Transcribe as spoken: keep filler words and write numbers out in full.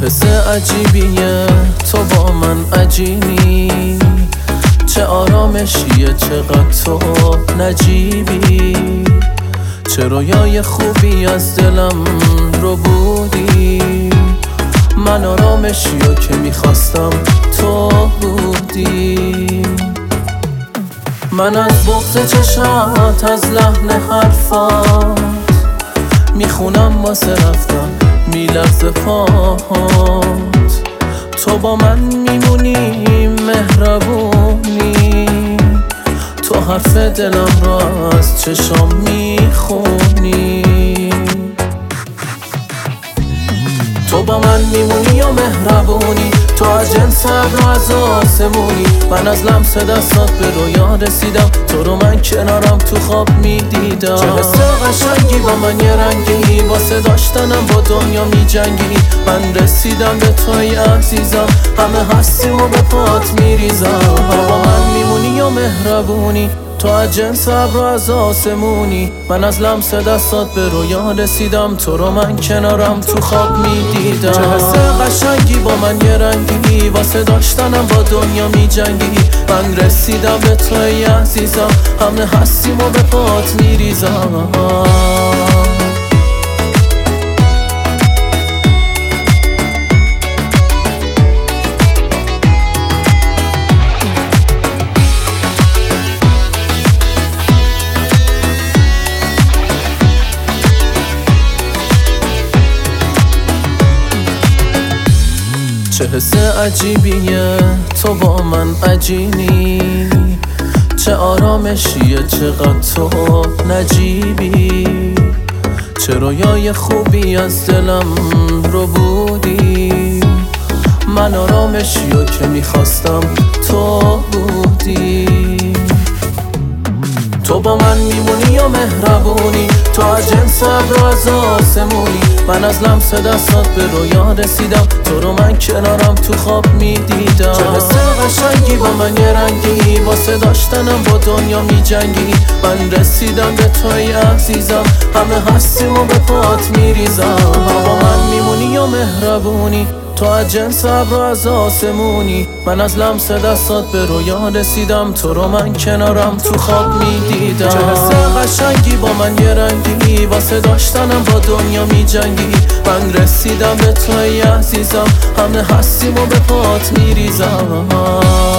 حس عجیبیه تو با من عجیبی، چه آرامشیه چقدر تو نجیبی، چه رویای خوبی از دلم رو بودی، من آرامشیو که میخواستم تو بودی. من از بغض چشات از لحن حرفات میخونم واسه رفتم میلرزه پاهات، تو با من میمونی مهربونی، تو حرف دلم را از چشام میخونی، تو با من میمونی و مهربونی، تو از جنس ابر از آسمونی، من از لمس دستات به رویا رسیدم، تو رو من کنارم تو خواب میدیدم. چه حس قشنگی با من یه رنگی، واسه داشتنم با دنیا میجنگی، من رسیدم به توی عزیزم، همه هستیم و به پات میریزم. با من میمونی و مهربونی، تو از جنس ابر از آسمونی، من از لمس دستات به رویا رسیدم، تو رو من کنارم تو خواب میدیدم. چه حس قشنگی با من یه رنگی، واسه داشتنم با دنیا میجنگی، من رسیدم به توی عزیزم، همه هستیم و به پات میریزم. چه حس عجیبیه تو با من عجیبی، چه آرامشیه چقدر تو نجیبی، چه رویای خوبی از دلم رو بودی، من آرامشیو که میخواستم تو بودی، تو با من میمونی و مهربونی، تو از جنس ابر از آسمونی، من از لمس دستات به رویا رسیدم، تو رو من کنارم تو خواب میدیدم. چه حس قشنگی با من یه رنگی، واسه داشتنم با دنیا میجنگی، من رسیدم به توی عزیزم، همه هستیم و به پات میریزم. با من میمونی و مهربونی، تو از جنس ابر از آسمونی، من از لمس دستات به رویا رسیدم، تو رو من کنارم تو خواب میدیدم. چه حس قشنگی با من یه رنگی، واسه داشتنم با دنیا میجنگی، من رسیدم به توی عزیزم، همه هستیم و به پات میریزم.